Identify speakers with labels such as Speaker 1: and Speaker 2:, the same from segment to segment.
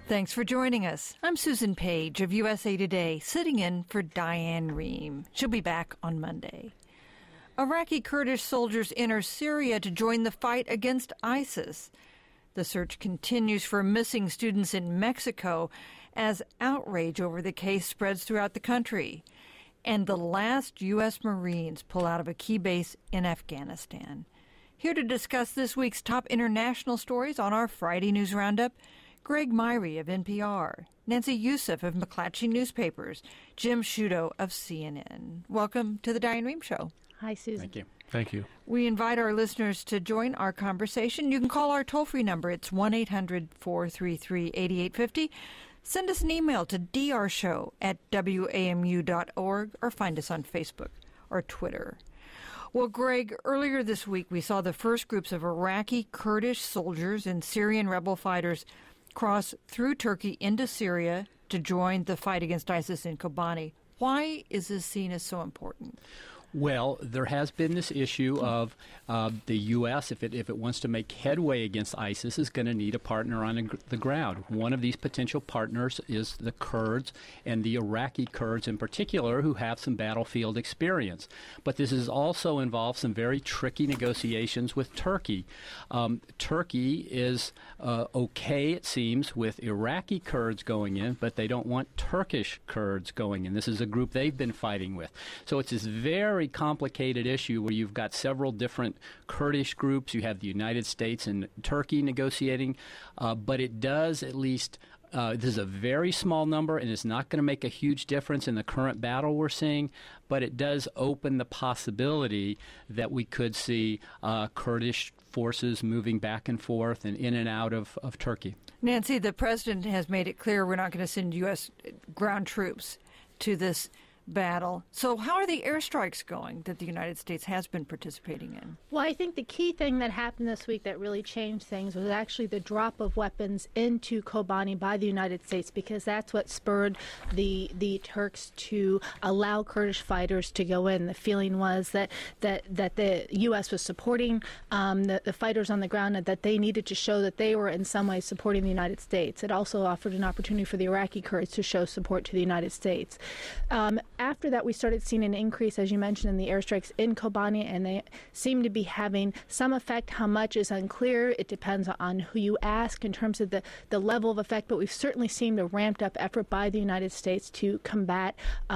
Speaker 1: Thanks for joining us. I'm Susan Page of USA Today, sitting in for Diane Rehm. She'll be back on Monday. Iraqi Kurdish soldiers enter Syria to join the fight against ISIS. The search continues for missing students in Mexico as outrage over the case spreads throughout the country. And the last U.S. Marines pull out of a key base in Afghanistan. Here to discuss this week's top international stories on our Friday News Roundup, Greg Myrie of NPR, Nancy Youssef of McClatchy Newspapers, Jim Sciutto of CNN. Welcome to the Diane Rehm Show.
Speaker 2: Hi, Susan.
Speaker 3: Thank you.
Speaker 4: Thank you.
Speaker 1: We invite our listeners to join our conversation. You can call our toll-free number. It's 1-800-433-8850. Send us an email to drshow@wamu.org or find us on Facebook or Twitter. Well, Greg, earlier this week we saw the first groups of Iraqi Kurdish soldiers and Syrian rebel fighters cross through Turkey into Syria to join the fight against ISIS in Kobani. Why is this seen as so important?
Speaker 3: Well, there has been this issue of the U.S., if it wants to make headway against ISIS, is going to need a partner on the ground. One of these potential partners is the Kurds, and the Iraqi Kurds in particular, who have some battlefield experience. But this has also involved some very tricky negotiations with Turkey. Turkey is okay, it seems, with Iraqi Kurds going in, but they don't want Turkish Kurds going in. This is a group they've been fighting with. So it's this very complicated issue where you've got several different Kurdish groups. You have the United States and Turkey negotiating, but it does at least this is a very small number, and it's not going to make a huge difference in the current battle we're seeing, but it does open the possibility that we could see Kurdish forces moving back and forth and in and out of Turkey.
Speaker 1: Nancy, the president has made it clear we're not going to send U.S. ground troops to this battle. So how are the airstrikes going that the United States has been participating in?
Speaker 2: Well, I think the key thing that happened this week that really changed things was actually the drop of weapons into Kobani by the United States, because that's what spurred the Turks to allow Kurdish fighters to go in. The feeling was that the U.S. was supporting the fighters on the ground, and that they needed to show that they were in some way supporting the United States. It also offered an opportunity for the Iraqi Kurds to show support to the United States. After that, we started seeing an increase, as you mentioned, in the airstrikes in Kobani, and they seem to be having some effect. How much is unclear. It depends on who you ask in terms of the level of effect, but we've certainly seen a ramped-up effort by the United States to combat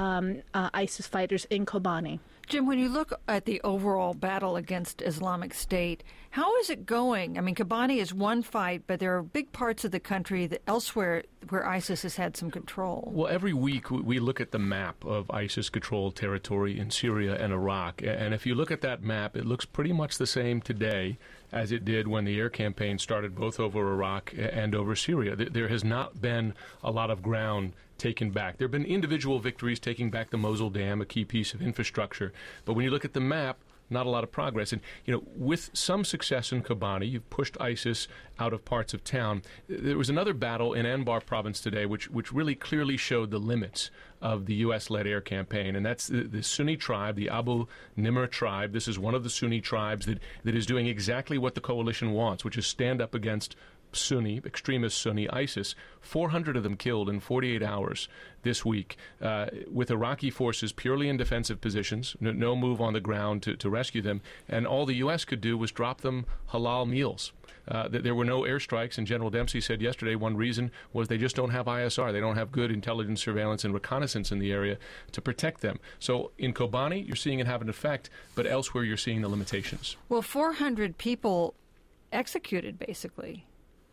Speaker 2: ISIS fighters in Kobani.
Speaker 1: Jim, when you look at the overall battle against Islamic State, how is it going? I mean, Kobani is one fight, but there are big parts of the country that elsewhere where ISIS has had some control.
Speaker 4: Well, every week we look at the map of ISIS-controlled territory in Syria and Iraq. And if you look at that map, it looks pretty much the same today as it did when the air campaign started both over Iraq and over Syria. There has not been a lot of ground taken back. There have been individual victories taking back the Mosul Dam, a key piece of infrastructure. But when you look at the map, not a lot of progress. And, with some success in Kobani, you've pushed ISIS out of parts of town. There was another battle in Anbar province today, which really clearly showed the limits of the U.S.-led air campaign. And that's the Sunni tribe, the Abu Nimr tribe. This is one of the Sunni tribes that is doing exactly what the coalition wants, which is stand up against Sunni, extremist Sunni ISIS. 400 of them killed in 48 hours this week, with Iraqi forces purely in defensive positions, no move on the ground to rescue them, and all the U.S. could do was drop them halal meals. There were no airstrikes, and General Dempsey said yesterday one reason was they just don't have ISR. They don't have good intelligence, surveillance, and reconnaissance in the area to protect them. So in Kobani, you're seeing it have an effect, but elsewhere you're seeing the limitations.
Speaker 1: Well, 400 people executed, basically.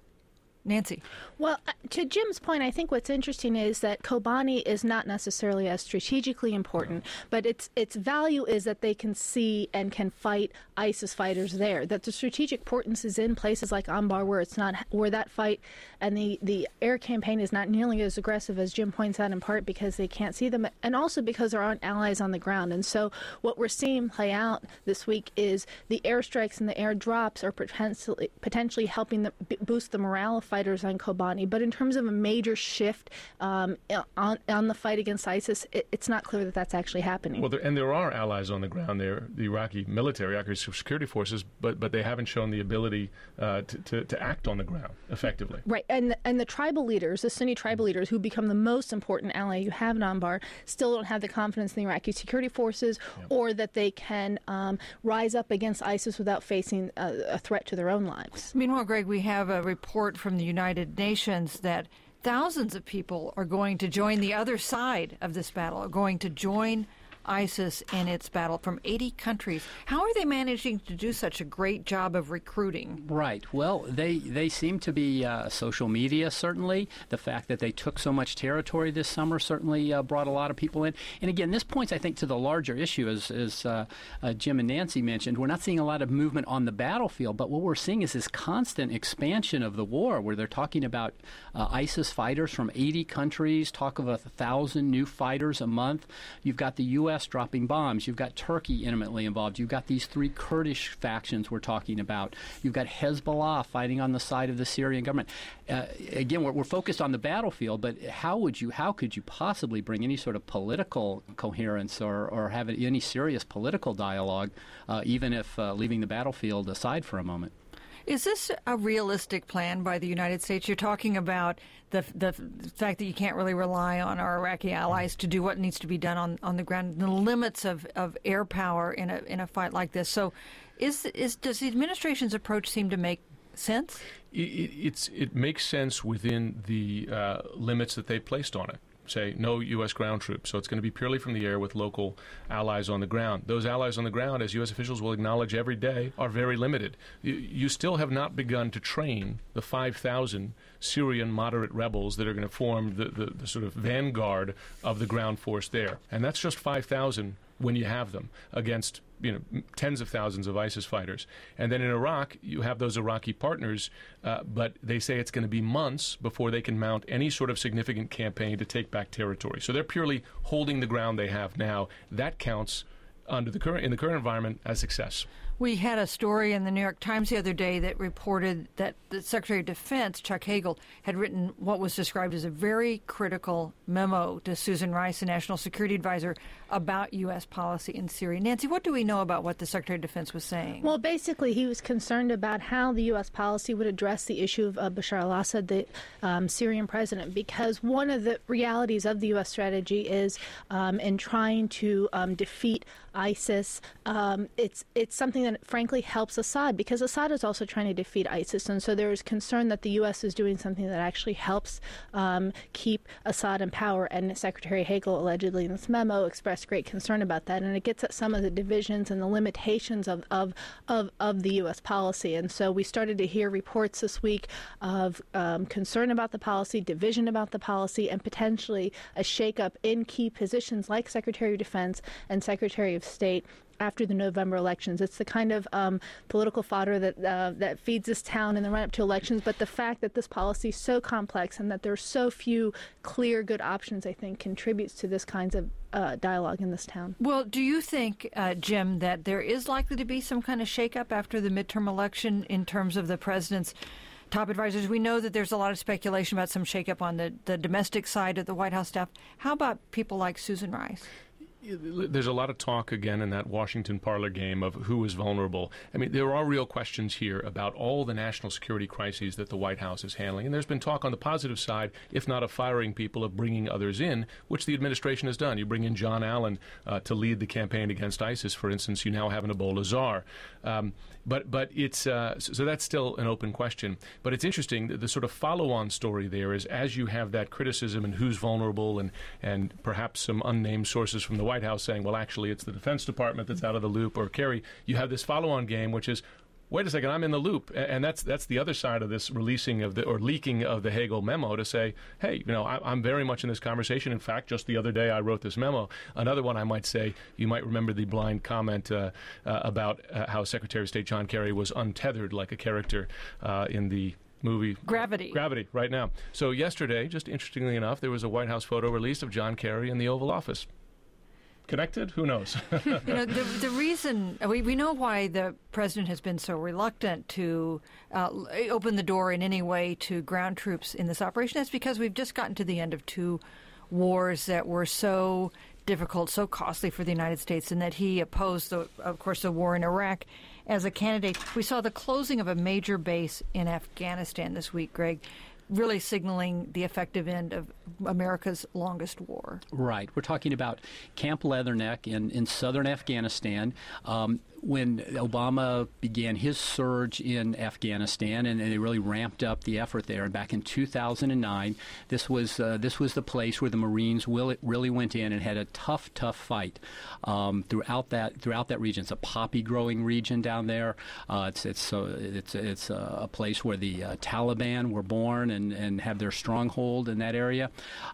Speaker 1: Nancy.
Speaker 2: Well, to Jim's point, I think what's interesting is that Kobani is not necessarily as strategically important, but its value is that they can see and can fight ISIS fighters there. That the strategic importance is in places like Anbar, where that fight and the air campaign is not nearly as aggressive as Jim points out, in part because they can't see them, and also because there aren't allies on the ground. And so what we're seeing play out this week is the airstrikes and the airdrops are potentially helping boost the morale of fighters on Kobani. But in terms of a major shift on the fight against ISIS, it's not clear that that's actually happening.
Speaker 4: Well, there are allies on the ground there, the Iraqi military, Iraqi security forces, but they haven't shown the ability to act on the ground effectively.
Speaker 2: Right, and the tribal leaders, the Sunni tribal leaders, who become the most important ally you have in Anbar, still don't have the confidence in the Iraqi security forces, or that they can rise up against ISIS without facing a threat to their own lives.
Speaker 1: Meanwhile, Greg, we have a report from the United Nations that thousands of people are going to join the other side of this battle, are going to join ISIS in its battle from 80 countries. How are they managing to do such a great job of recruiting?
Speaker 3: Right. Well, they seem to be social media, certainly. The fact that they took so much territory this summer certainly brought a lot of people in. And again, this points, I think, to the larger issue, as Jim and Nancy mentioned. We're not seeing a lot of movement on the battlefield, but what we're seeing is this constant expansion of the war, where they're talking about ISIS fighters from 80 countries, talk of 1,000 new fighters a month. You've got the U.S. dropping bombs. You've got Turkey intimately involved. You've got these three Kurdish factions we're talking about. You've got Hezbollah fighting on the side of the Syrian government. Again, we're focused on the battlefield, but how could you possibly bring any sort of political coherence or have any serious political dialogue, even if leaving the battlefield aside for a moment?
Speaker 1: Is this a realistic plan by the United States? You're talking about the fact that you can't really rely on our Iraqi allies to do what needs to be done on the ground, the limits of air power in a fight like this. So does the administration's approach seem to make sense?
Speaker 4: It makes sense within the limits that they placed on it. Say no U.S. ground troops. So it's going to be purely from the air with local allies on the ground. Those allies on the ground, as U.S. officials will acknowledge every day, are very limited. You still have not begun to train the 5,000 Syrian moderate rebels that are going to form the sort of vanguard of the ground force there. And that's just 5,000 when you have them against tens of thousands of ISIS fighters. And then in Iraq, you have those Iraqi partners, but they say it's going to be months before they can mount any sort of significant campaign to take back territory. So they're purely holding the ground they have now. That counts in the current environment as success.
Speaker 1: We had a story in the New York Times the other day that reported that the Secretary of Defense, Chuck Hagel, had written what was described as a very critical memo to Susan Rice, the National Security Advisor, about U.S. policy in Syria. Nancy, what do we know about what the Secretary of Defense was saying?
Speaker 2: Well, basically, he was concerned about how the U.S. policy would address the issue of Bashar al-Assad, the Syrian president, because one of the realities of the U.S. strategy is in trying to defeat ISIS, it's something that frankly helps Assad, because Assad is also trying to defeat ISIS, and so there is concern that the U.S. is doing something that actually helps keep Assad in power, and Secretary Hagel allegedly in this memo expressed great concern about that, and it gets at some of the divisions and the limitations of the U.S. policy. And so we started to hear reports this week of concern about the policy, division about the policy, and potentially a shakeup in key positions like Secretary of Defense and Secretary of State after the November elections. It's the kind of political fodder that feeds this town in the run-up to elections, but the fact that this policy is so complex and that there are so few clear, good options, I think, contributes to this kinds of dialogue in this town.
Speaker 1: Well, do you think, Jim, that there is likely to be some kind of shakeup after the midterm election in terms of the president's top advisors? We know that there's a lot of speculation about some shakeup on the domestic side of the White House staff. How about people like Susan Rice?
Speaker 4: There's a lot of talk, again, in that Washington parlor game of who is vulnerable. I mean, there are real questions here about all the national security crises that the White House is handling. And there's been talk on the positive side, if not of firing people, of bringing others in, which the administration has done. You bring in John Allen to lead the campaign against ISIS, for instance. You now have an Ebola czar. But it's so that's still an open question. But it's interesting that the sort of follow-on story there is, as you have that criticism and who's vulnerable and perhaps some unnamed sources from the White House saying, well, actually, it's the Defense Department that's out of the loop, or Kerry, you have this follow-on game, which is, wait a second, I'm in the loop. And that's the other side of this leaking of the Hagel memo to say, hey, I'm very much in this conversation. In fact, just the other day I wrote this memo. Another one I might say, you might remember the blind comment about how Secretary of State John Kerry was untethered like a character in the movie
Speaker 1: Gravity
Speaker 4: right now. So yesterday, just interestingly enough, there was a White House photo released of John Kerry in the Oval Office. connected? Who knows?
Speaker 1: The reason we know why the president has been so reluctant to open the door in any way to ground troops in this operation is because we've just gotten to the end of two wars that were so difficult, so costly for the United States, and that he opposed, of course, the war in Iraq as a candidate. We saw the closing of a major base in Afghanistan this week, Greg, really signaling the effective end of America's longest war.
Speaker 3: Right. We're talking about Camp Leatherneck in southern Afghanistan. When Obama began his surge in Afghanistan, and they really ramped up the effort there. And back in 2009, this was the place where the Marines really went in and had a tough fight throughout that region. It's a poppy growing region down there. It's a place where the Taliban were born and have their stronghold in that area.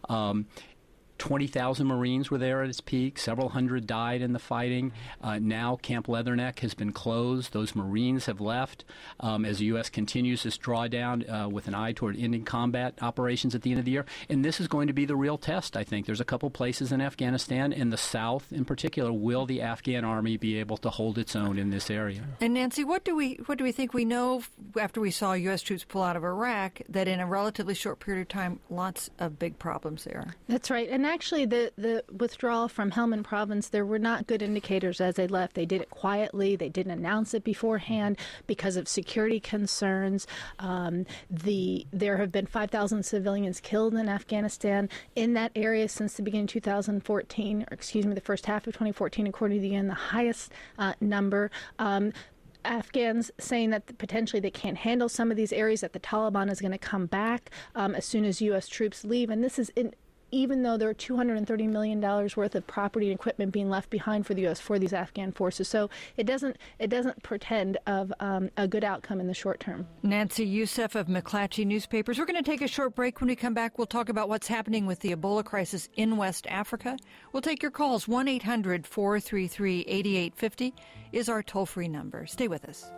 Speaker 3: 20,000 Marines were there at its peak. Several hundred died in the fighting. Now Camp Leatherneck has been closed. Those Marines have left as the U.S. continues this drawdown with an eye toward ending combat operations at the end of the year. And this is going to be the real test, I think. There's a couple places in Afghanistan, in the south in particular. Will the Afghan army be able to hold its own in this area?
Speaker 1: And Nancy, what do we think? We know after we saw U.S. troops pull out of Iraq that in a relatively short period of time, lots of big problems there.
Speaker 2: That's right. And actually, the withdrawal from Helmand Province, there were not good indicators as they left. They did it quietly. They didn't announce it beforehand because of security concerns. There have been 5,000 civilians killed in Afghanistan in that area since the beginning of 2014, or the first half of 2014, according to the UN, the highest number. Afghans saying that potentially they can't handle some of these areas, that the Taliban is going to come back as soon as U.S. troops leave. And this is even though there are $230 million worth of property and equipment being left behind for the U.S. for these Afghan forces. So it doesn't pretend of a good outcome in the short term.
Speaker 1: Nancy Youssef of McClatchy Newspapers. We're going to take a short break. When we come back, we'll talk about what's happening with the Ebola crisis in West Africa. We'll take your calls. 1-800-433-8850 is our toll-free number. Stay with us.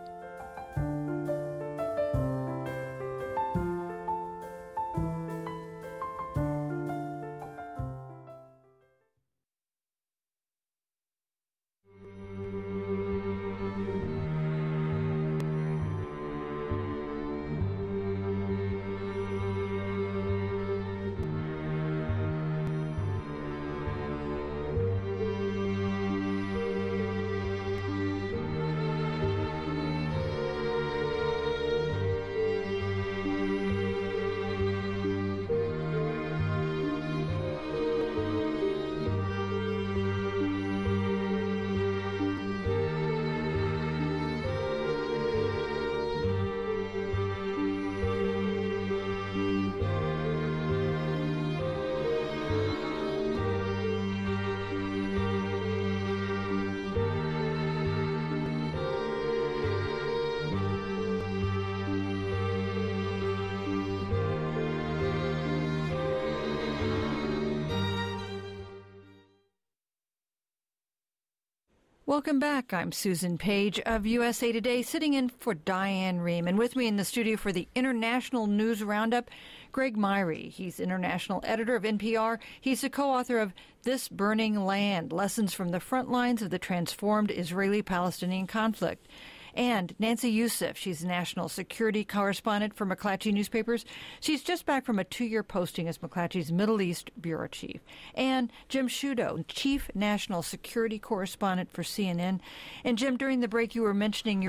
Speaker 1: Welcome back. I'm Susan Page of USA Today, sitting in for Diane Rehm. And with me in the studio for the International News Roundup, Greg Myrie. He's international editor of NPR. He's the co-author of This Burning Land, Lessons from the Front Lines of the Transformed Israeli-Palestinian Conflict. And Nancy Youssef, she's national security correspondent for McClatchy Newspapers. She's just back from a 2-year posting as McClatchy's Middle East bureau chief. And Jim Sciutto, chief national security correspondent for CNN. And Jim, during the break, you were mentioning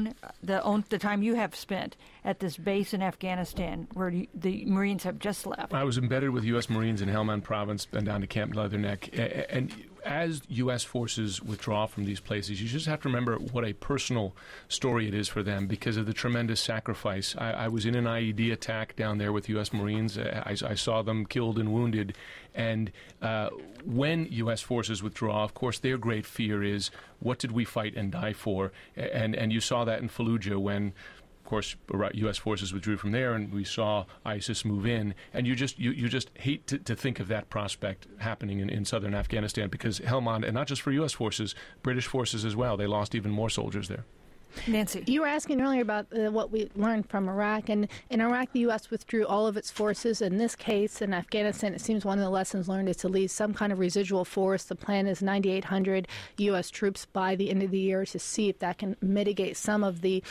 Speaker 1: the time you have spent at this base in Afghanistan where the Marines have just left.
Speaker 4: I was embedded with U.S. Marines in Helmand Province and down to Camp Leatherneck. And as U.S. forces withdraw from these places, you just have to remember what a personal story it is for them because of the tremendous sacrifice. I was in an IED attack down there with U.S. Marines. I saw them killed and wounded. And when U.S. forces withdraw, of course, their great fear is, what did we fight and die for? And you saw that in Fallujah when, of course, U.S. forces withdrew from there, and we saw ISIS move in. And you just hate to think of that prospect happening in southern Afghanistan because Helmand, and not just for U.S. forces, British forces as well, they lost even more soldiers there.
Speaker 1: Nancy.
Speaker 2: You were asking earlier about what we learned from Iraq, and in Iraq, the U.S. withdrew all of its forces. In this case, in Afghanistan, it seems one of the lessons learned is to leave some kind of residual force. The plan is 9,800 U.S. troops by the end of the year to see if that can mitigate some of the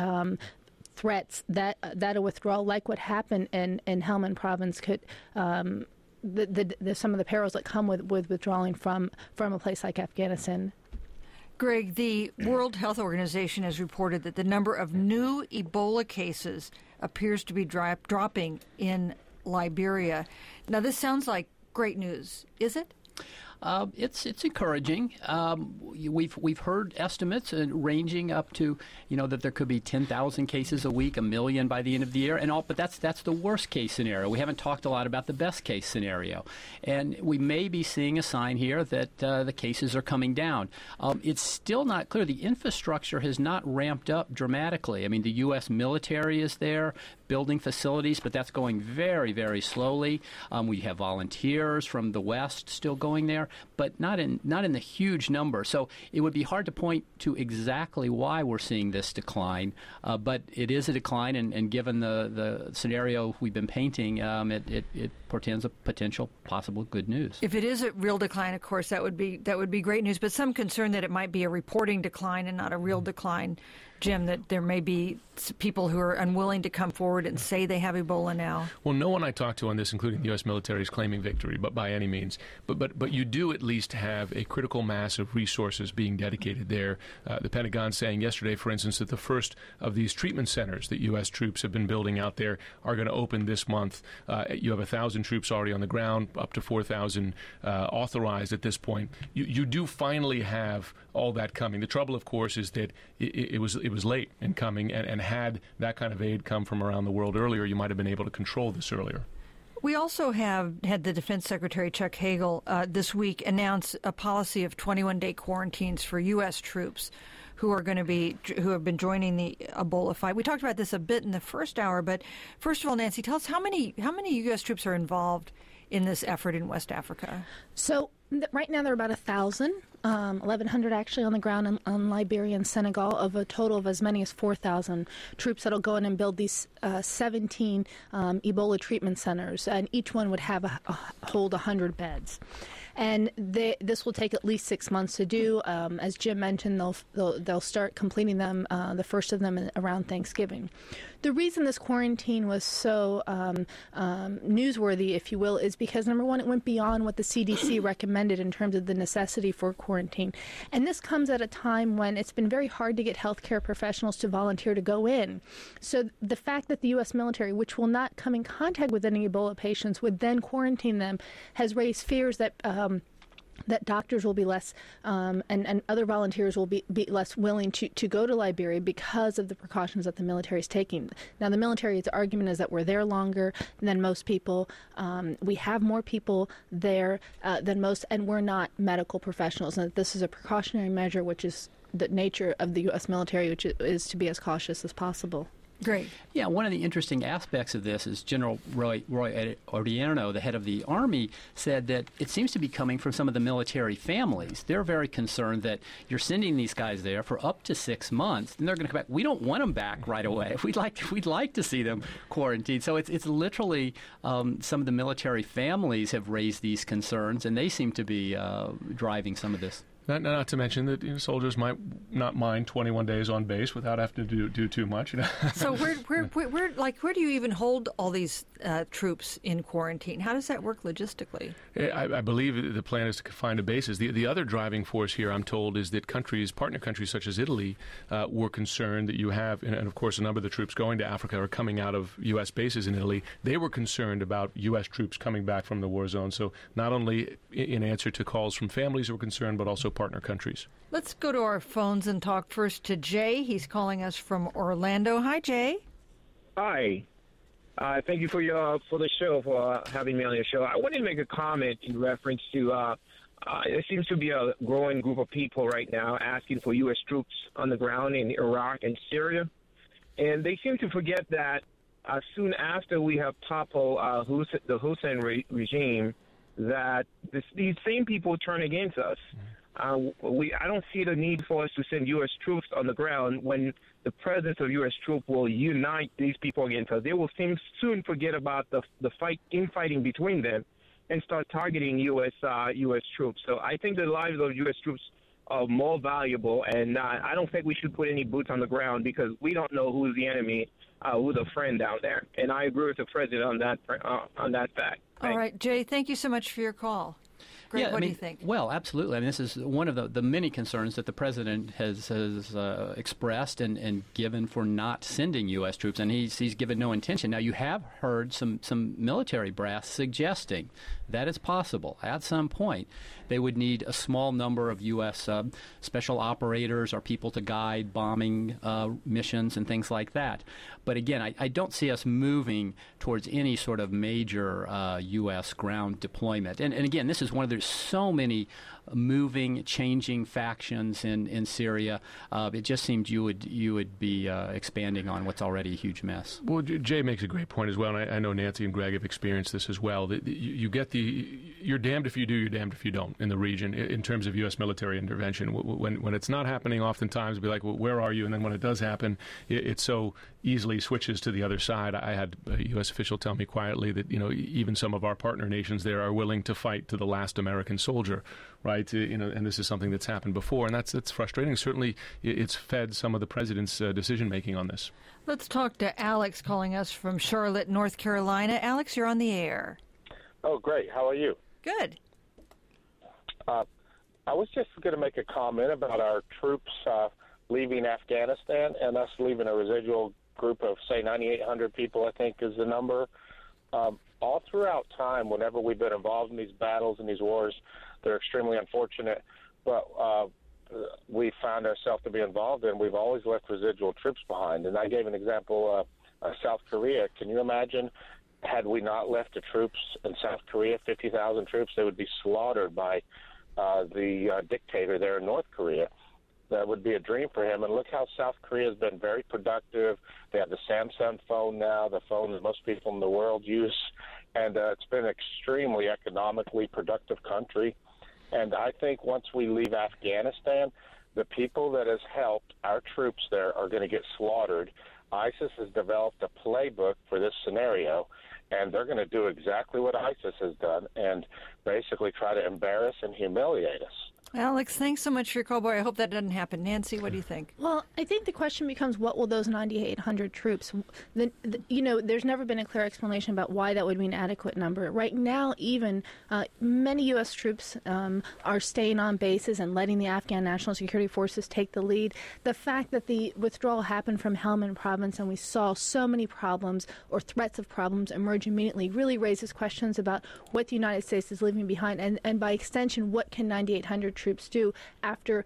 Speaker 2: threats that a withdrawal, like what happened in Helmand province, could. Some of the perils that come with withdrawing from a place like Afghanistan.
Speaker 1: Greg, the World Health Organization has reported that the number of new Ebola cases appears to be dropping in Liberia. Now, this sounds like great news, is it?
Speaker 3: It's encouraging. We've heard estimates ranging up to, that there could be 10,000 cases a week, 1 million by the end of the year, and all. But that's the worst case scenario. We haven't talked a lot about the best case scenario, and we may be seeing a sign here that the cases are coming down. It's still not clear. The infrastructure has not ramped up dramatically. I mean, the U.S. military is there, building facilities, but that's going very, very slowly. We have volunteers from the West still going there, but not in the huge number. So it would be hard to point to exactly why we're seeing this decline, but it is a decline, and given the scenario we've been painting, it portends a potential possible good news.
Speaker 1: If it is a real decline, of course, that would be great news, but some concern that it might be a reporting decline and not a real decline. Jim, that there may be people who are unwilling to come forward and say they have Ebola now.
Speaker 4: Well, no one I talked to on this, including the U.S. military, is claiming victory, but by any means. But you do at least have a critical mass of resources being dedicated there. The Pentagon saying yesterday, for instance, that the first of these treatment centers that U.S. troops have been building out there are going to open this month. You have 1,000 troops already on the ground, up to 4,000 authorized at this point. You do finally have all that coming. The trouble, of course, is that it was late in coming, and had that kind of aid come from around the world earlier, you might have been able to control this earlier.
Speaker 1: We also have had the Defense Secretary Chuck Hagel this week announce a policy of 21-day quarantines for U.S. troops who have been joining the Ebola fight. We talked about this a bit in the first hour, but first of all, Nancy, tell us how many U.S. troops are involved in this effort in West Africa?
Speaker 2: So right now there are about 1,000. 1,100 actually on the ground in Liberia and Senegal, of a total of as many as 4,000 troops that'll go in and build these 17 Ebola treatment centers, and each one would hold 100 beds. And this will take at least 6 months to do. As Jim mentioned, they'll start completing them, the first of them around Thanksgiving. The reason this quarantine was so newsworthy, if you will, is because, number one, it went beyond what the CDC recommended in terms of the necessity for quarantine. And this comes at a time when it's been very hard to get healthcare professionals to volunteer to go in. So the fact that the U.S. military, which will not come in contact with any Ebola patients, would then quarantine them, has raised fears that doctors will be less, and other volunteers will be less willing to go to Liberia because of the precautions that the military is taking. Now, the military's argument is that we're there longer than most people. We have more people there than most, and we're not medical professionals. And that this is a precautionary measure, which is the nature of the U.S. military, which is to be as cautious as possible.
Speaker 1: Great.
Speaker 3: Yeah, one of the interesting aspects of this is General Roy Odierno, the head of the Army, said that it seems to be coming from some of the military families. They're very concerned that you're sending these guys there for up to 6 months, and they're going to come back. We don't want them back right away. We'd like to see them quarantined. So it's literally some of the military families have raised these concerns, and they seem to be driving some of this.
Speaker 4: Not to mention that soldiers might not mind 21 days on base without having to do too much.
Speaker 1: So where do you even hold all these troops in quarantine? How does that work logistically?
Speaker 4: I believe the plan is to find a basis. The other driving force here, I'm told, is that partner countries such as Italy were concerned that you have, and of course a number of the troops going to Africa are coming out of U.S. bases in Italy. They were concerned about U.S. troops coming back from the war zone. So not only in answer to calls from families who were concerned, but also partner countries.
Speaker 1: Let's go to our phones and talk first to Jay. He's calling us from Orlando. Hi, Jay.
Speaker 5: Hi. Thank you for the show, for having me on your show. I wanted to make a comment in reference to there seems to be a growing group of people right now asking for U.S. troops on the ground in Iraq and Syria. And they seem to forget that soon after we have toppled the Hussein regime, that these same people turn against us. I don't see the need for us to send U.S. troops on the ground when the presence of U.S. troops will unite these people again, because they will soon forget about the infighting between them and start targeting U.S. troops. So I think the lives of U.S. troops are more valuable, and I don't think we should put any boots on the ground because we don't know who's the enemy, who's a friend down there. And I agree with the president on that fact.
Speaker 1: All right, Jay, thank you so much for your call. Greg, what do you think?
Speaker 3: Well, absolutely. I mean, this is one of the many concerns that the president has expressed and given for not sending U.S. troops, and he's given no intention. Now, you have heard some military brass suggesting that it's possible at some point they would need a small number of U.S. Special operators or people to guide bombing missions and things like that. But again, I don't see us moving towards any sort of major U.S. ground deployment. And again, this is one of there's so many moving, changing factions in Syria. It just seemed you would be expanding on what's already a huge mess.
Speaker 4: Well, Jay makes a great point as well, and I know Nancy and Greg have experienced this as well. You're damned if you do, you're damned if you don't in the region in terms of U.S. military intervention. When it's not happening, oftentimes we'll be like, well, where are you? And then when it does happen, it so easily switches to the other side. I had a U.S. official tell me quietly that even some of our partner nations there are willing to fight to the last American soldier, right? And this is something that's happened before, and that's frustrating. Certainly, it's fed some of the president's decision making on this.
Speaker 1: Let's talk to Alex calling us from Charlotte, North Carolina. Alex, you're on the air.
Speaker 6: Oh, great. How are you?
Speaker 1: Good.
Speaker 6: I was just going to make a comment about our troops leaving Afghanistan and us leaving a residual group of, say, 9,800 people, I think is the number. All throughout time, whenever we've been involved in these battles and these wars, they're extremely unfortunate, but we found ourselves to be involved in, we've always left residual troops behind. And I gave an example of South Korea. Can you imagine, had we not left the troops in South Korea, 50,000 troops, they would be slaughtered by the dictator there in North Korea. That would be a dream for him. And look how South Korea has been very productive. They have the Samsung phone now, the phone that most people in the world use. And it's been an extremely economically productive country. And I think once we leave Afghanistan, the people that has helped our troops there are going to get slaughtered. ISIS has developed a playbook for this scenario, and they're going to do exactly what ISIS has done and basically try to embarrass and humiliate us.
Speaker 1: Alex, thanks so much for your call, boy. I hope that doesn't happen. Nancy, what do you think?
Speaker 2: Well, I think the question becomes, what will those 9,800 troops, there's never been a clear explanation about why that would be an adequate number. Right now, even many U.S. troops are staying on bases and letting the Afghan National Security Forces take the lead. The fact that the withdrawal happened from Helmand province and we saw so many problems or threats of problems emerge immediately really raises questions about what the United States is leaving behind, and by extension, what can 9,800 troops do after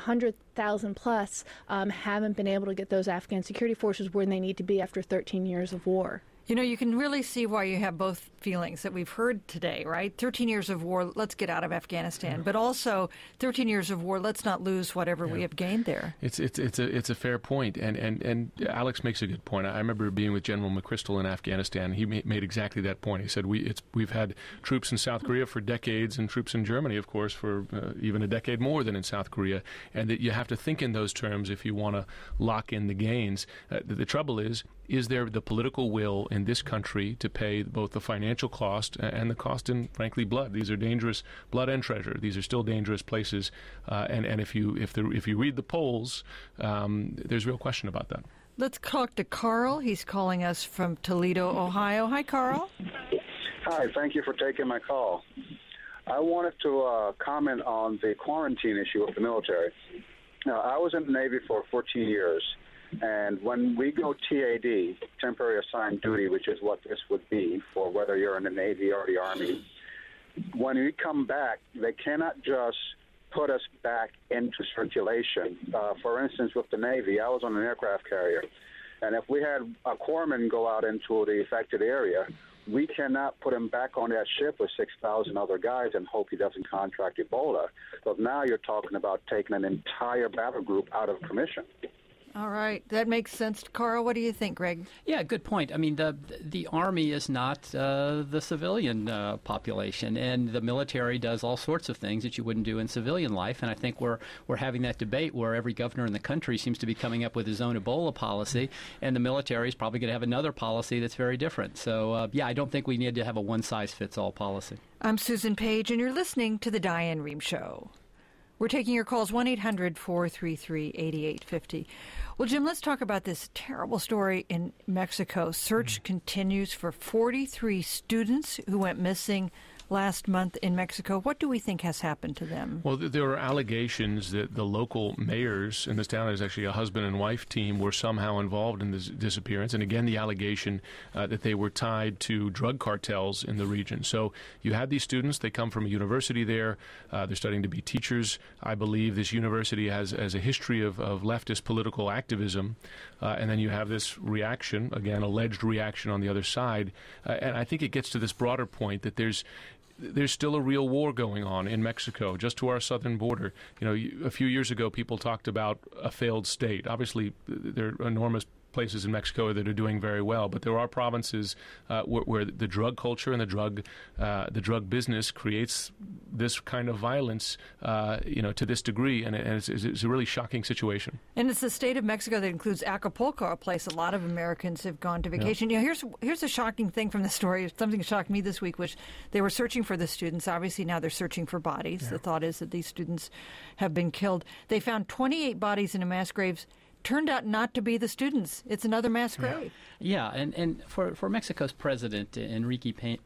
Speaker 2: 100,000 plus haven't been able to get those Afghan security forces where they need to be after 13 years of war.
Speaker 1: You can really see why you have both feelings that we've heard today, right? 13 years of war, let's get out of Afghanistan. But also, 13 years of war, let's not lose whatever we have gained there.
Speaker 4: It's a fair point, and Alex makes a good point. I remember being with General McChrystal in Afghanistan. He made exactly that point. He said we've had troops in South Korea for decades and troops in Germany, of course, for even a decade more than in South Korea, and that you have to think in those terms if you want to lock in the gains. The trouble is there the political will in this country to pay both the financial cost and the cost in, frankly, blood? These are dangerous, blood and treasure. These are still dangerous places, and if you read the polls, there's real question about that.
Speaker 1: Let's talk to Carl. He's calling us from Toledo, Ohio. Hi, Carl.
Speaker 7: Hi, thank you for taking my call. I wanted to comment on the quarantine issue of the military. Now, I was in the Navy for 14 years. And when we go TAD, temporary assigned duty, which is what this would be for whether you're in the Navy or the Army, when we come back, they cannot just put us back into circulation. For instance, with the Navy, I was on an aircraft carrier, and if we had a corpsman go out into the affected area, we cannot put him back on that ship with 6,000 other guys and hope he doesn't contract Ebola. But now you're talking about taking an entire battle group out of commission.
Speaker 1: All right. That makes sense. Carl, what do you think, Greg?
Speaker 3: Yeah, good point. I mean, the Army is not the civilian population, and the military does all sorts of things that you wouldn't do in civilian life. And I think we're having that debate where every governor in the country seems to be coming up with his own Ebola policy, and the military is probably going to have another policy that's very different. So, I don't think we need to have a one-size-fits-all policy. I'm
Speaker 1: Susan Page, and you're listening to The Diane Rehm Show. We're taking your calls, 1-800-433-8850. Well, Jim, let's talk about this terrible story in Mexico. Search continues for 43 students who went missing last month in Mexico. What do we think has happened to them?
Speaker 4: Well, there are allegations that the local mayors in this town, is actually a husband and wife team, were somehow involved in this disappearance. And again, the allegation that they were tied to drug cartels in the region. So you had these students. They come from a university there. They're studying to be teachers. I believe this university has a history of leftist political activism. And then you have this reaction, again, alleged reaction on the other side. And I think it gets to this broader point that there's still a real war going on in Mexico, just to our southern border. A few years ago, people talked about a failed state. Obviously, there are enormous places in Mexico that are doing very well, but there are provinces where the drug culture and the drug business creates this kind of violence, to this degree, and it's a really shocking situation.
Speaker 1: And it's the state of Mexico that includes Acapulco, a place a lot of Americans have gone to vacation. Yeah. Here's a shocking thing from the story. Something shocked me this week, which they were searching for the students. Obviously, now they're searching for bodies. Yeah. The thought is that these students have been killed. They found 28 bodies in a mass graves. Turned out not to be the students. It's another mass grave.
Speaker 3: Yeah, and for Mexico's president, Enrique Peña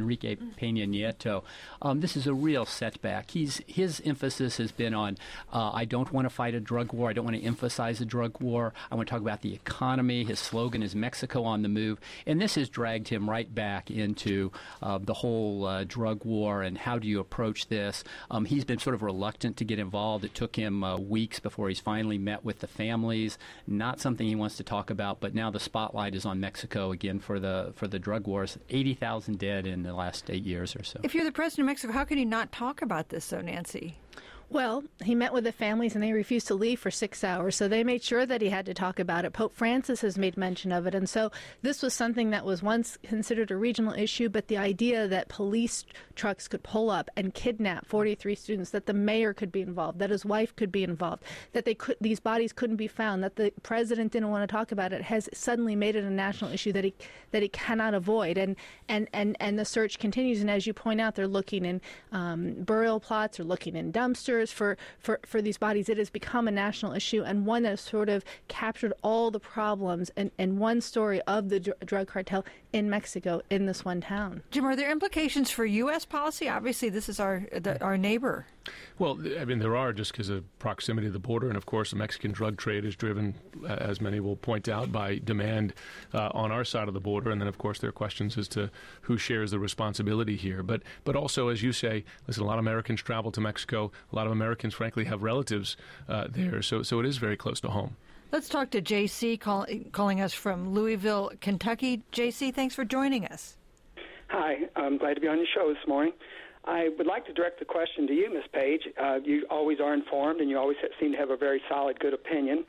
Speaker 3: Nieto, this is a real setback. His emphasis has been on, I don't want to fight a drug war. I don't want to emphasize a drug war. I want to talk about the economy. His slogan is Mexico on the move. And this has dragged him right back into the whole drug war and how do you approach this. He's been sort of reluctant to get involved. It took him weeks before he's finally met with the families. Not something he wants to talk about, but now the spotlight is on Mexico again for the drug wars. 80,000 dead in the last 8 years or so.
Speaker 1: If you're the president of Mexico, how can you not talk about this, though, Nancy?
Speaker 2: Well, he met with the families and they refused to leave for 6 hours, so they made sure that he had to talk about it. Pope Francis has made mention of it, and so this was something that was once considered a regional issue, but the idea that police trucks could pull up and kidnap 43 students, that the mayor could be involved, that his wife could be involved, that these bodies couldn't be found, that the president didn't want to talk about it, has suddenly made it a national issue that he cannot avoid, and the search continues. And as you point out, they're looking in burial plots, or looking in dumpsters for these bodies. It has become a national issue, and one that has sort of captured all the problems and one story of the drug cartel in Mexico in this one town.
Speaker 1: Jim, are there implications for U.S. policy? Obviously, this is our neighbor.
Speaker 4: Well, I mean, there are, just because of proximity to the border, and of course the Mexican drug trade is driven, as many will point out, by demand on our side of the border, and then of course there are questions as to who shares the responsibility here. But also, as you say, listen, a lot of Americans travel to Mexico. A lot of Americans, frankly, have relatives there, so it is very close to home.
Speaker 1: Let's talk to J.C. calling us from Louisville, Kentucky. J.C., thanks for joining us.
Speaker 8: Hi, I'm glad to be on your show this morning. I would like to direct the question to you, Ms. Page. You always are informed, and you always seem to have a very solid, good opinion.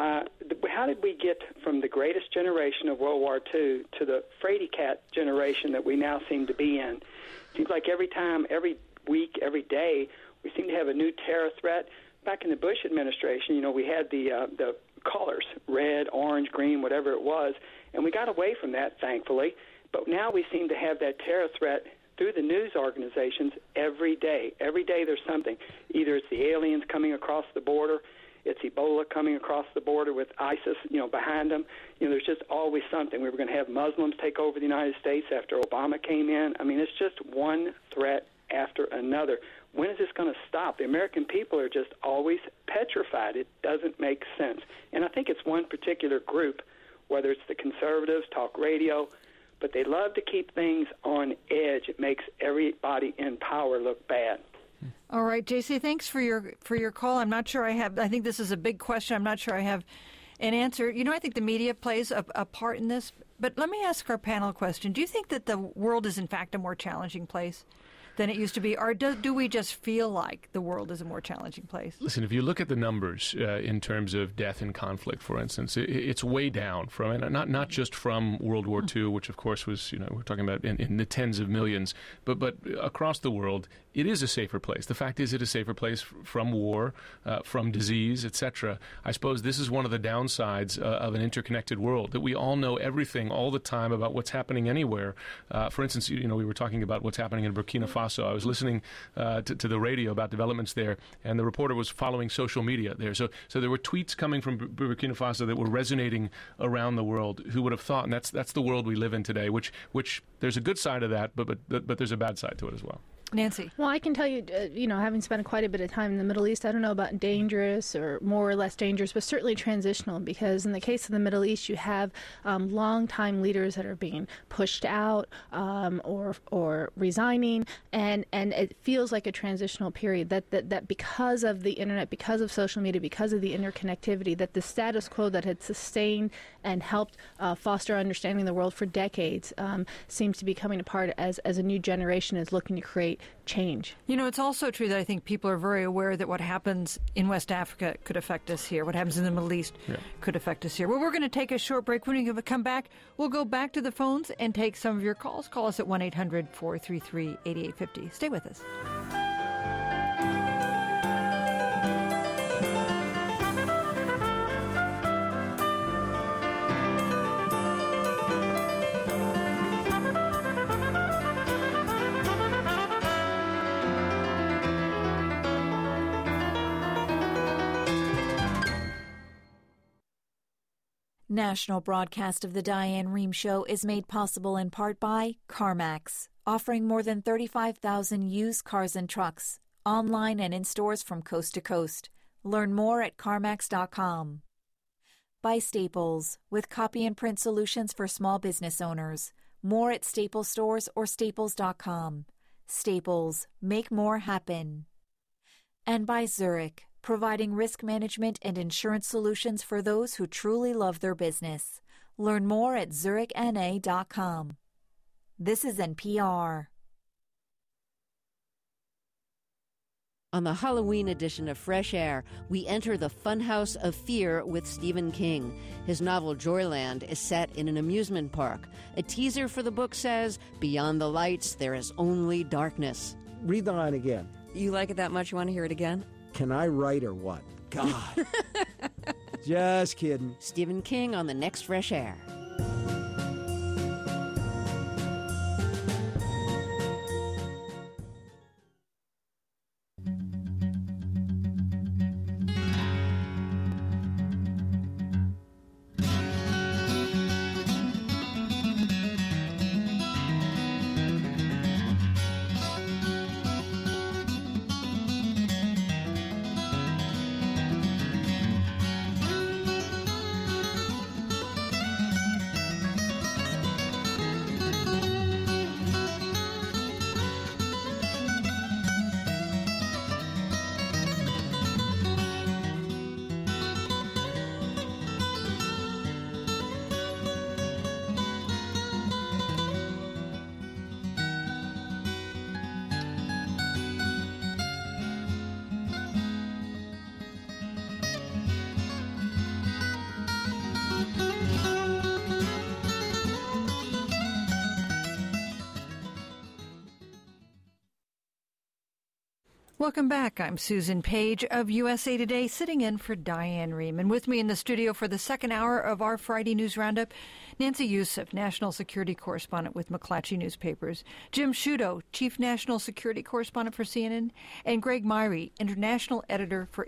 Speaker 8: How did we get from the greatest generation of World War II to the fraidy cat generation that we now seem to be in? It seems like every time, every week, every day, we seem to have a new terror threat. Back in the Bush administration, we had the colors, red, orange, green, whatever it was, and we got away from that, thankfully. But now we seem to have that terror threat through the news organizations every day. Every day there's something. Either it's the aliens coming across the border, it's Ebola coming across the border with ISIS, behind them. There's just always something. We were going to have Muslims take over the United States after Obama came in. I mean, it's just one threat after another. When is this going to stop? The American people are just always petrified. It doesn't make sense. And I think it's one particular group, whether it's the conservatives, talk radio, but they love to keep things on edge. It makes everybody in power look bad.
Speaker 1: All right, JC, thanks for your call. I'm not sure I think this is a big question. I'm not sure I have an answer. I think the media plays a part in this, but let me ask our panel a question. Do you think that the world is in fact a more challenging place? than it used to be? Or do we just feel like the world is a more challenging place?
Speaker 4: Listen, if you look at the numbers in terms of death in conflict, for instance, it's way down from, and not just from World War II, which of course was, we're talking about in the tens of millions, but across the world, it is a safer place. The fact is, it is a safer place from war, from disease, etc. I suppose this is one of the downsides of an interconnected world, that we all know everything all the time about what's happening anywhere. For instance, we were talking about what's happening in Burkina Faso. I was listening to the radio about developments there, and the reporter was following social media there. So there were tweets coming from Burkina Faso that were resonating around the world. Who would have thought? And that's the world we live in today, which there's a good side of that, but there's a bad side to it as well.
Speaker 1: Nancy.
Speaker 2: Well, I can tell you, having spent quite a bit of time in the Middle East, I don't know about dangerous or more or less dangerous, but certainly transitional, because in the case of the Middle East, you have long-time leaders that are being pushed out or resigning, and it feels like a transitional period, that because of the Internet, because of social media, because of the interconnectivity, that the status quo that had sustained and helped foster understanding of the world for decades seems to be coming apart as a new generation is looking to create change.
Speaker 1: It's also true that I think people are very aware that what happens in West Africa could affect us here. What happens in the Middle East could affect us here. Well, we're going to take a short break. When we come back, we'll go back to the phones and take some of your calls. Call us at 1-800-433-8850. Stay with us.
Speaker 9: National broadcast of the Diane Rehm Show is made possible in part by CarMax, offering more than 35,000 used cars and trucks, online and in stores from coast to coast. Learn more at CarMax.com. By Staples, with copy and print solutions for small business owners. More at Staples stores or Staples.com. Staples, make more happen. And by Zurich, providing risk management and insurance solutions for those who truly love their business. Learn more at zurichna.com. This is NPR.
Speaker 10: On the Halloween edition of Fresh Air, we enter the funhouse of fear with Stephen King. His novel Joyland is set in an amusement park. A teaser for the book says, "Beyond the lights, there is only darkness."
Speaker 11: Read the line again.
Speaker 10: You like it that much? You want to hear it again?
Speaker 11: Can I write or what? God. Just kidding.
Speaker 10: Stephen King on the next Fresh Air.
Speaker 1: Welcome back. I'm Susan Page of USA Today, sitting in for Diane Rehm. And with me in the studio for the second hour of our Friday News Roundup, Nancy Youssef, National Security Correspondent with McClatchy Newspapers, Jim Sciutto, Chief National Security Correspondent for CNN, and Greg Myrie, International Editor for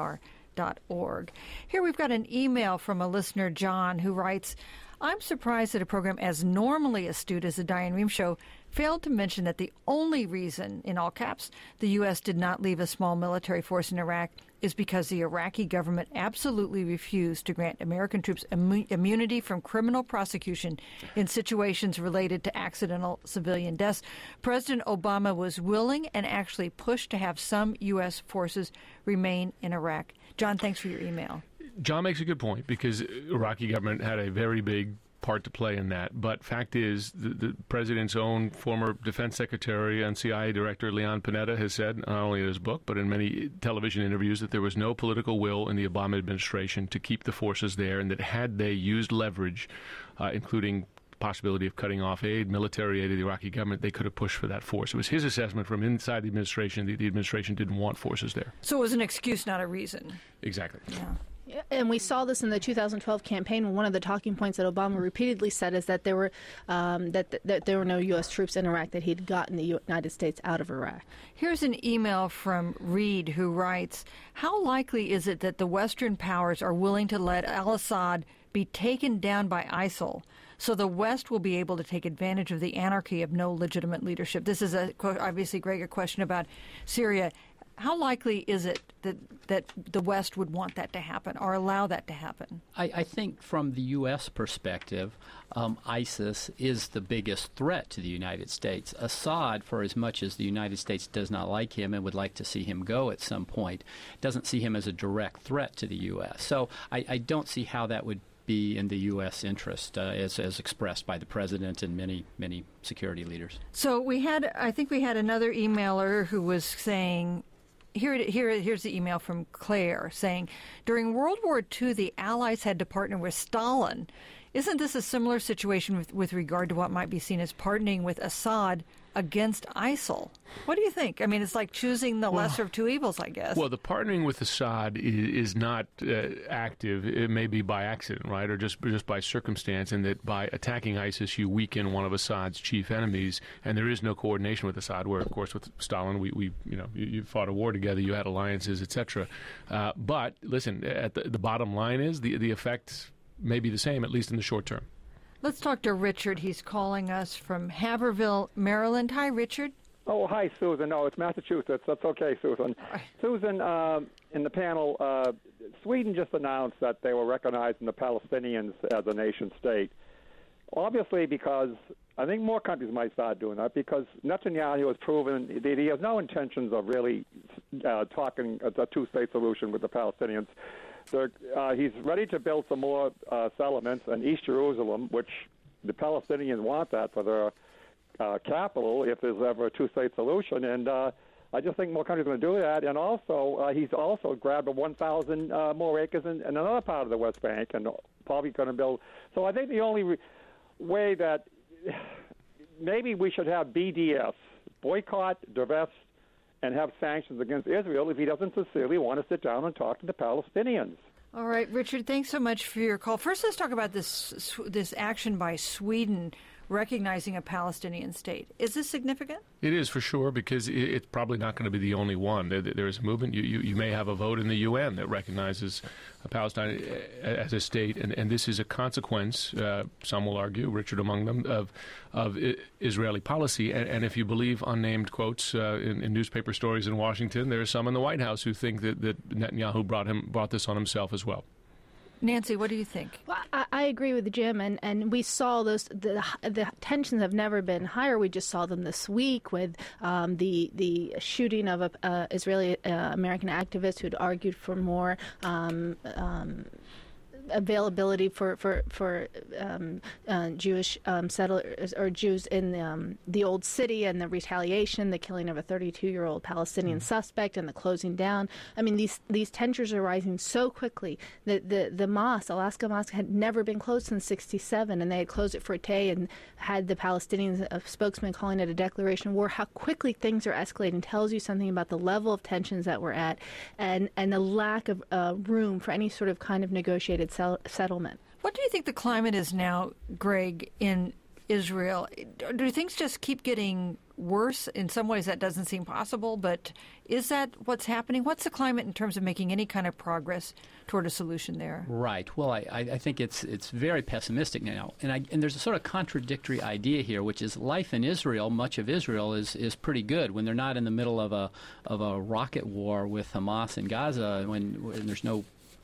Speaker 1: NPR.org. Here we've got an email from a listener, John, who writes, I'm surprised that a program as normally astute as the Diane Rehm Show failed to mention that the only reason, in all caps, the U.S. did not leave a small military force in Iraq is because the Iraqi government absolutely refused to grant American troops immunity from criminal prosecution in situations related to accidental civilian deaths. President Obama was willing and actually pushed to have some U.S. forces remain in Iraq. John, thanks for your email.
Speaker 4: John makes a good point, because Iraqi government had a very big part to play in that. But fact is, the president's own former defense secretary and CIA director, Leon Panetta, has said, not only in his book, but in many television interviews, that there was no political will in the Obama administration to keep the forces there, and that had they used leverage, including possibility of cutting off aid, military aid to the Iraqi government, they could have pushed for that force. It was his assessment from inside the administration that the administration didn't want forces there.
Speaker 1: So it was an excuse, not a reason.
Speaker 4: Exactly.
Speaker 1: Yeah.
Speaker 2: And we saw this in the 2012 campaign. One of the talking points that Obama repeatedly said is that there were that there were no U.S. troops in Iraq, that he'd gotten the United States out of Iraq.
Speaker 1: Here's an email from Reed, who writes, how likely is it that the Western powers are willing to let al-Assad be taken down by ISIL so the West will be able to take advantage of the anarchy of no legitimate leadership? This is, obviously, Greg, a question about Syria. How likely is it that the West would want that to happen or allow that to happen?
Speaker 3: I think from the U.S. perspective, ISIS is the biggest threat to the United States. Assad, for as much as the United States does not like him and would like to see him go at some point, doesn't see him as a direct threat to the U.S. So I don't see how that would be in the U.S. interest as expressed by the president and many security leaders.
Speaker 1: So I think we had another emailer who was saying, here's the email from Claire saying, during World War II, the Allies had to partner with Stalin. Isn't this a similar situation with regard to what might be seen as partnering with Assad against ISIL? What do you think? I mean, it's like choosing the lesser of two evils, I guess.
Speaker 4: Well, the partnering with Assad is not active. It may be by accident, right, or just by circumstance, and that by attacking ISIS, you weaken one of Assad's chief enemies, and there is no coordination with Assad. Where, of course, with Stalin, you fought a war together, you had alliances, etc. But listen, at the bottom line is the effect may be the same, at least in the short term.
Speaker 1: Let's talk to Richard. He's calling us from Haverhill, Maryland. Hi, Richard.
Speaker 12: Oh, hi, Susan. No, it's Massachusetts. That's okay, Susan. Susan, in the panel, Sweden just announced that they were recognizing the Palestinians as a nation state. Obviously, because I think more countries might start doing that, because Netanyahu has proven that he has no intentions of really talking a two-state solution with the Palestinians. He's ready to build some more settlements in East Jerusalem, which the Palestinians want that for their capital if there's ever a two-state solution. And I just think more countries are going to do that. And also, he's also grabbed 1,000 more acres in another part of the West Bank and probably going to build. So I think the only way that maybe we should have BDS, boycott, divest, and have sanctions against Israel if he doesn't sincerely want to sit down and talk to the Palestinians.
Speaker 1: All right, Richard, thanks so much for your call. First, let's talk about this action by Sweden recognizing a Palestinian state. Is this significant?
Speaker 4: It is, for sure, because it's probably not going to be the only one. There is a movement. You may have a vote in the UN that recognizes Palestine as a state, and this is a consequence, some will argue, Richard among them, of Israeli policy. And if you believe unnamed quotes in newspaper stories in Washington, there are some in the White House who think that Netanyahu brought this on himself as well.
Speaker 1: Nancy, what do you think?
Speaker 2: Well, I agree with Jim, and we saw the tensions have never been higher. We just saw them this week with the shooting of a Israeli American activist who'd argued for more availability for Jewish settlers or Jews in the old city, and the retaliation, the killing of a 32-year-old Palestinian suspect, and the closing down. I mean, these tensions are rising so quickly that the mosque, Alaska Mosque, had never been closed since '67, and they had closed it for a day and had the Palestinians, a spokesman, calling it a declaration of war. How quickly things are escalating tells you something about the level of tensions that we're at, and the lack of room for any sort of kind of negotiated settlement.
Speaker 1: What do you think the climate is now, Greg, in Israel? Do things just keep getting worse? In some ways that doesn't seem possible, but is that what's happening? What's the climate in terms of making any kind of progress toward a solution there?
Speaker 3: Right. Well, I think it's very pessimistic now. And there's a sort of contradictory idea here, which is life in Israel, much of Israel, is pretty good when they're not in the middle of a rocket war with Hamas in Gaza, when there's no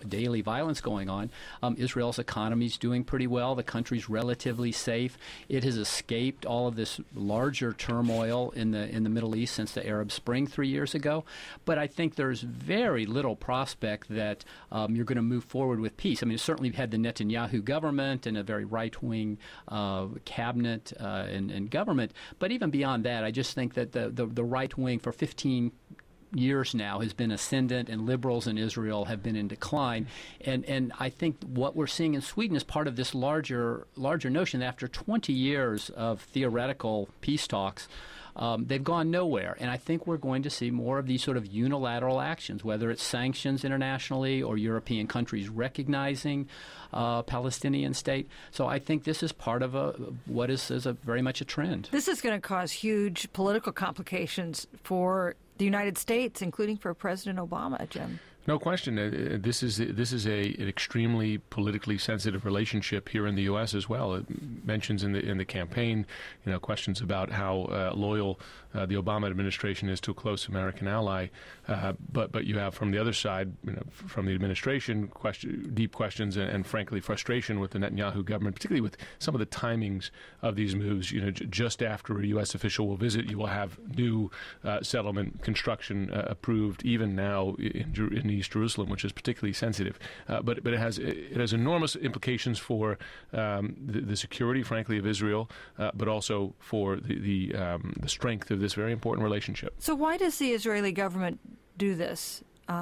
Speaker 3: daily violence going on. Israel's economy is doing pretty well. The country's relatively safe. It has escaped all of this larger turmoil in the Middle East since the Arab Spring 3 years ago. But I think there's very little prospect that you're going to move forward with peace. I mean, certainly you've had the Netanyahu government and a very right-wing cabinet and government. But even beyond that, I just think that the right wing for 15 years now has been ascendant, and liberals in Israel have been in decline. And I think what we're seeing in Sweden is part of this larger notion that after 20 years of theoretical peace talks, they've gone nowhere. And I think we're going to see more of these sort of unilateral actions, whether it's sanctions internationally or European countries recognizing Palestinian state. So I think this is part of what is very much a trend.
Speaker 1: This is going to cause huge political complications for the United States, including for President Obama, Jim.
Speaker 4: No question. This is an extremely politically sensitive relationship here in the U.S. as well. It mentions in the campaign, questions about how loyal the Obama administration is to a close American ally. But you have from the other side, from the administration, deep questions and frankly frustration with the Netanyahu government, particularly with some of the timings of these moves. Just after a U.S. official will visit, you will have new settlement construction approved, even now in East Jerusalem, which is particularly sensitive. But it has enormous implications for the security, frankly, of Israel, but also for the strength of this very important relationship.
Speaker 1: So why does the Israeli government do this?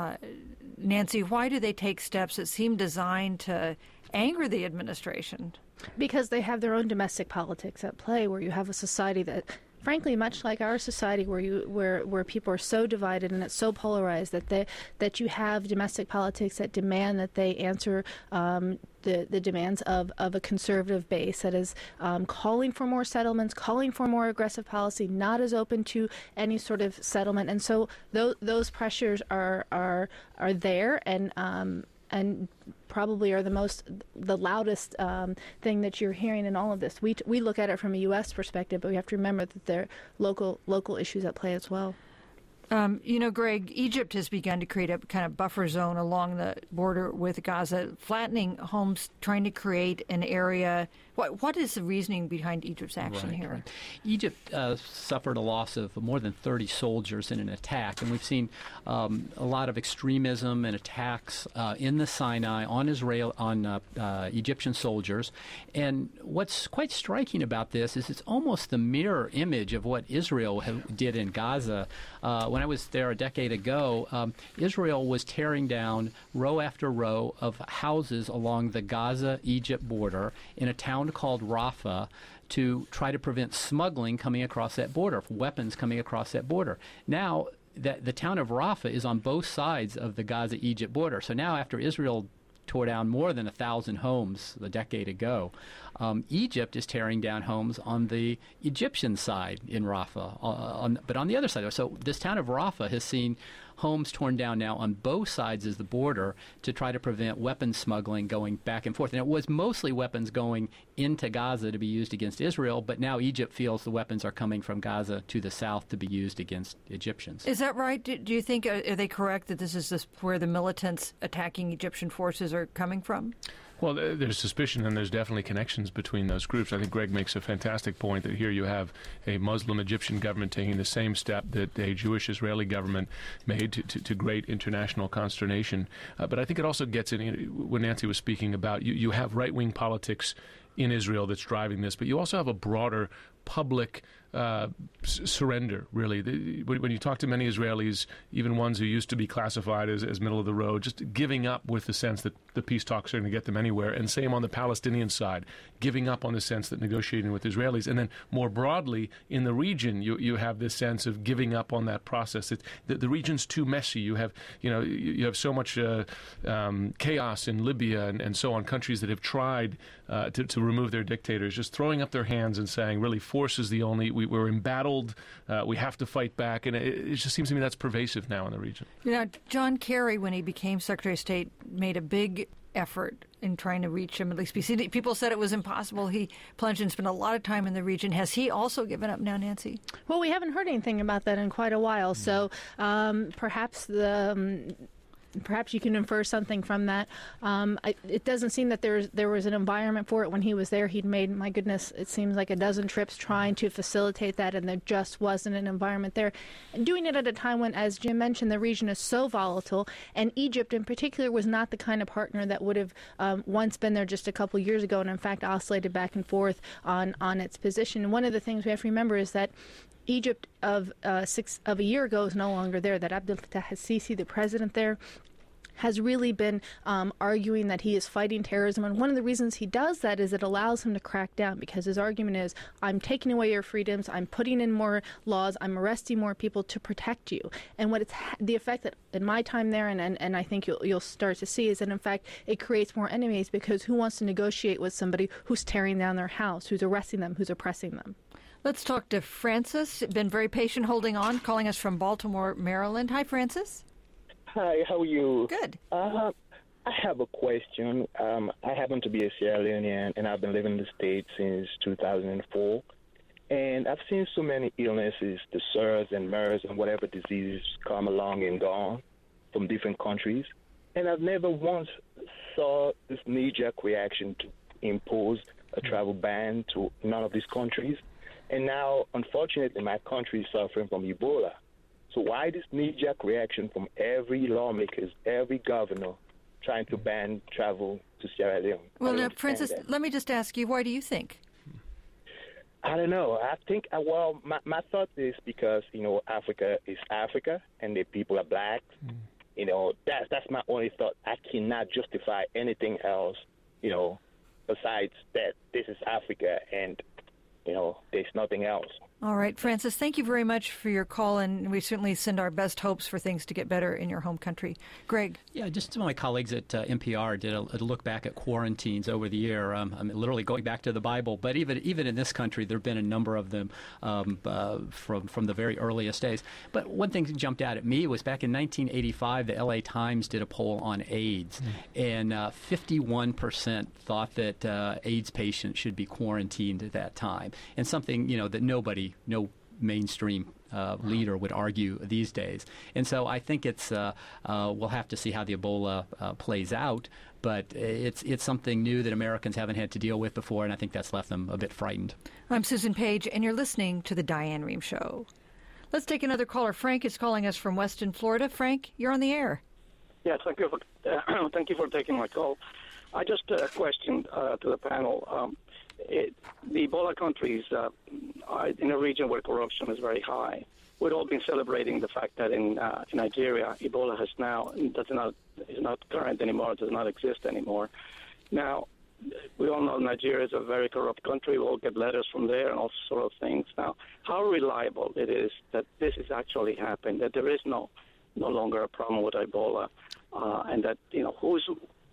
Speaker 1: Nancy, why do they take steps that seem designed to anger the administration?
Speaker 2: Because they have their own domestic politics at play, where you have a society that, frankly, much like our society, where people are so divided and it's so polarized that you have domestic politics that demand that they answer the demands of a conservative base that is calling for more settlements, calling for more aggressive policy, not as open to any sort of settlement. And so those pressures are there and probably are the loudest thing that you're hearing in all of this. We look at it from a U.S. perspective, but we have to remember that there are local issues at play as well.
Speaker 1: Greg, Egypt has begun to create a kind of buffer zone along the border with Gaza, flattening homes, trying to create an area. What is the reasoning behind Egypt's action here?
Speaker 3: Right. Egypt suffered a loss of more than 30 soldiers in an attack, and we've seen a lot of extremism and attacks in the Sinai on Egyptian soldiers. And what's quite striking about this is it's almost the mirror image of what Israel did in Gaza. When I was there a decade ago, Israel was tearing down row after row of houses along the Gaza-Egypt border in a town called Rafah to try to prevent smuggling coming across that border, weapons coming across that border. Now, the town of Rafah is on both sides of the Gaza-Egypt border. So now after Israel tore down more than 1,000 homes a decade ago, Egypt is tearing down homes on the Egyptian side in Rafah, but on the other side. So this town of Rafah has seen homes torn down now on both sides of the border to try to prevent weapons smuggling going back and forth. And it was mostly weapons going into Gaza to be used against Israel, but now Egypt feels the weapons are coming from Gaza to the south to be used against Egyptians.
Speaker 1: Is that right? Do you think, are they correct that this is where the militants attacking Egyptian forces are coming from?
Speaker 4: Well, there's suspicion and there's definitely connections between those groups. I think Greg makes a fantastic point that here you have a Muslim Egyptian government taking the same step that a Jewish Israeli government made to great international consternation. But I think it also gets in, when Nancy was speaking about, you have right-wing politics in Israel that's driving this, but you also have a broader public surrender, really. When you talk to many Israelis, even ones who used to be classified as middle of the road, just giving up with the sense that the peace talks are going to get them anywhere. And same on the Palestinian side, giving up on the sense that negotiating with Israelis. And then more broadly, in the region, you have this sense of giving up on that process. The region's too messy. You have so much chaos in Libya and so on, countries that have tried to remove their dictators, just throwing up their hands and saying, really, force is the only... We're embattled. We have to fight back. And it just seems to me that's pervasive now in the region.
Speaker 1: John Kerry, when he became Secretary of State, made a big effort in trying to reach a Middle East peace. People said it was impossible. He plunged and spent a lot of time in the region. Has he also given up now, Nancy?
Speaker 2: Well, we haven't heard anything about that in quite a while. So perhaps perhaps you can infer something from that. It doesn't seem that there was an environment for it when he was there. He'd made, my goodness, it seems like a dozen trips trying to facilitate that, and there just wasn't an environment there. And doing it at a time when, as Jim mentioned, the region is so volatile, and Egypt in particular was not the kind of partner that would have once been there just a couple years ago, and in fact oscillated back and forth on its position. And one of the things we have to remember is that Egypt of a year ago is no longer there, that Abdel Fattah al-Sisi, the president there, has really been arguing that he is fighting terrorism. And one of the reasons he does that is it allows him to crack down, because his argument is, I'm taking away your freedoms, I'm putting in more laws, I'm arresting more people to protect you. And what the effect that in my time there, and I think you'll start to see, is that in fact it creates more enemies, because who wants to negotiate with somebody who's tearing down their house, who's arresting them, who's oppressing them?
Speaker 1: Let's talk to Francis. Been very patient holding on, calling us from Baltimore, Maryland. Hi, Francis.
Speaker 13: Hi, how are you?
Speaker 1: Good.
Speaker 13: I have a question. I happen to be a Sierra Leonean, and I've been living in the States since 2004. And I've seen so many illnesses, the SARS and MERS and whatever diseases come along and gone from different countries. And I've never once saw this knee-jerk reaction to impose a travel ban to none of these countries. And now, unfortunately, my country is suffering from Ebola. So why this knee-jerk reaction from every lawmaker, every governor, trying to ban travel to Sierra Leone?
Speaker 1: Well, now, Francis, let me just ask you, why do you think?
Speaker 13: I don't know. I think, my thought is because, Africa is Africa, and the people are black. That's my only thought. I cannot justify anything else, besides that this is Africa, and there's nothing else.
Speaker 1: All right, Francis, thank you very much for your call, and we certainly send our best hopes for things to get better in your home country. Greg?
Speaker 3: Yeah, just some of my colleagues at NPR did a look back at quarantines over the year. Literally going back to the Bible, but even in this country, there have been a number of them from the very earliest days. But one thing that jumped out at me was back in 1985, the LA Times did a poll on AIDS, and 51% thought that AIDS patients should be quarantined at that time, and something that no mainstream leader would argue these days. And so I think it's we'll have to see how the Ebola plays out, but it's something new that Americans haven't had to deal with before, and I think that's left them a bit frightened.
Speaker 1: I'm Susan Page, and you're listening to The Diane Rehm Show. Let's take another caller. Frank is calling us from Weston, Florida. Frank, you're on the air.
Speaker 14: Yes, thank you for taking my call. I just questioned to the panel. The Ebola countries are in a region where corruption is very high. We've all been celebrating the fact that in Nigeria, Ebola is not current anymore, does not exist anymore. Now, we all know Nigeria is a very corrupt country. We all get letters from there and all sorts of things. Now, how reliable it is that this is actually happening, that there is no longer a problem with Ebola, and that who's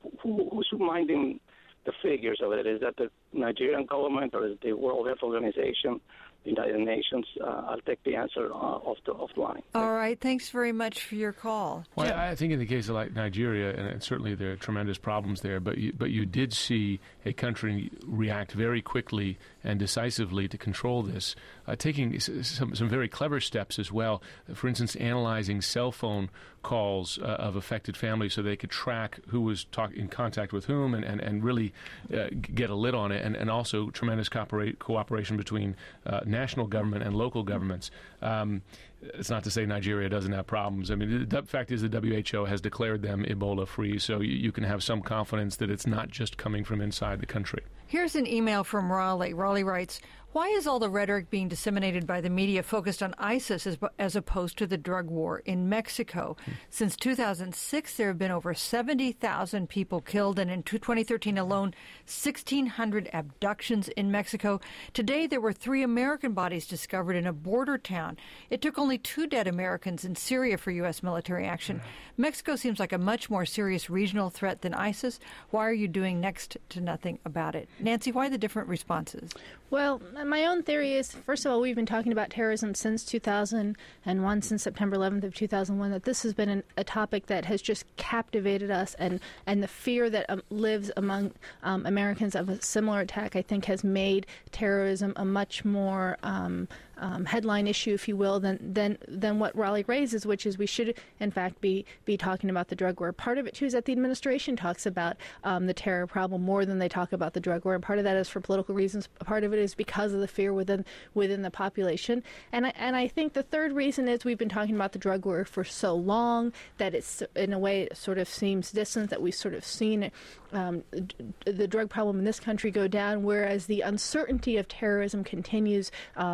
Speaker 14: minding the figures of it? Is that the Nigerian government, or is it the World Health Organization, the United Nations? I'll take the answer offline.
Speaker 1: All right. Thanks very much for your call.
Speaker 4: Well, I think in the case of Nigeria, and certainly there are tremendous problems there, but you did see a country react very quickly and decisively to control this, taking some very clever steps as well. For instance, analyzing cell phone calls of affected families so they could track who was in contact with whom and really get a lid on it, and also tremendous cooperation between national government and local governments. It's not to say Nigeria doesn't have problems. I mean, the fact is the WHO has declared them Ebola-free, so you can have some confidence that it's not just coming from inside the country.
Speaker 1: Here's an email from Raleigh. Raleigh writes, why is all the rhetoric being disseminated by the media focused on ISIS as opposed to the drug war in Mexico? Since 2006, there have been over 70,000 people killed, and in 2013 alone, 1,600 abductions in Mexico. Today, there were 3 American bodies discovered in a border town. It took only 2 dead Americans in Syria for U.S. military action. Mexico seems like a much more serious regional threat than ISIS. Why are you doing next to nothing about it? Nancy, why the different responses?
Speaker 2: Well, my own theory is, first of all, we've been talking about terrorism since 2001, since September 11th of 2001, that this has been a topic that has just captivated us, and the fear that lives among Americans of a similar attack, I think, has made terrorism a much more headline issue, if you will, than what Raleigh raises, which is we should, in fact, be talking about the drug war. Part of it, too, is that the administration talks about the terror problem more than they talk about the drug war, and part of that is for political reasons. Part of it is because of the fear within the population. And I think the third reason is we've been talking about the drug war for so long that it's, in a way, it sort of seems distant, that we've sort of seen the drug problem in this country go down, whereas the uncertainty of terrorism continues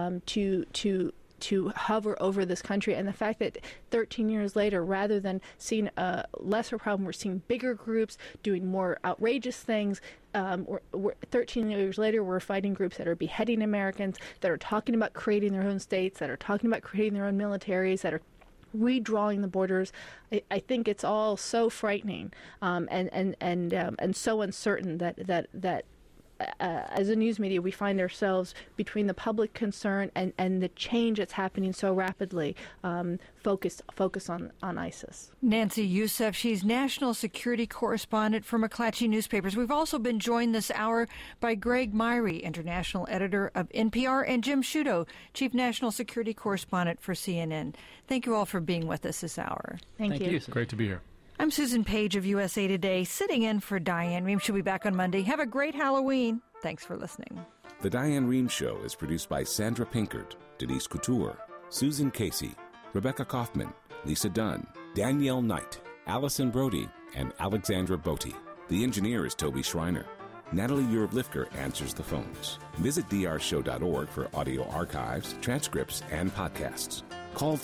Speaker 2: to hover over this country. And the fact that 13 years later, rather than seeing a lesser problem, we're seeing bigger groups doing more outrageous things. 13 years later, we're fighting groups that are beheading Americans, that are talking about creating their own states, that are talking about creating their own militaries, that are redrawing the borders. I think it's all so frightening and so uncertain that as a news media, we find ourselves between the public concern and the change that's happening so rapidly, focus on ISIS.
Speaker 1: Nancy Youssef, she's national security correspondent for McClatchy Newspapers. We've also been joined this hour by Greg Myrie, international editor of NPR, and Jim Sciutto, chief national security correspondent for CNN. Thank you all for being with us this hour.
Speaker 2: Thank you.
Speaker 4: Great to be here.
Speaker 1: I'm Susan Page of USA Today, sitting in for Diane Rehm. She'll be back on Monday. Have a great Halloween. Thanks for listening.
Speaker 15: The Diane Rehm Show is produced by Sandra Pinkert, Denise Couture, Susan Casey, Rebecca Kaufman, Lisa Dunn, Danielle Knight, Allison Brody, and Alexandra Botti. The engineer is Toby Schreiner. Natalie Urb-Lifker answers the phones. Visit drshow.org for audio archives, transcripts, and podcasts. Call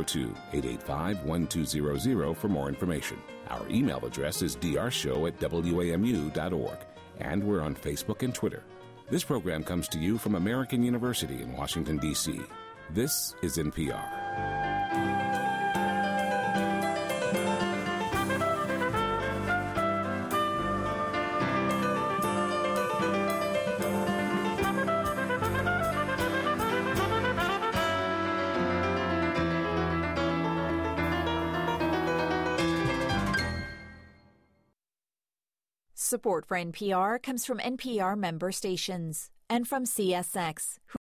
Speaker 15: 202-885-1200 for more information. Our email address is drshow@wamu.org, and we're on Facebook and Twitter. This program comes to you from American University in Washington, D.C. This is NPR.
Speaker 9: Support for NPR comes from NPR member stations and from CSX,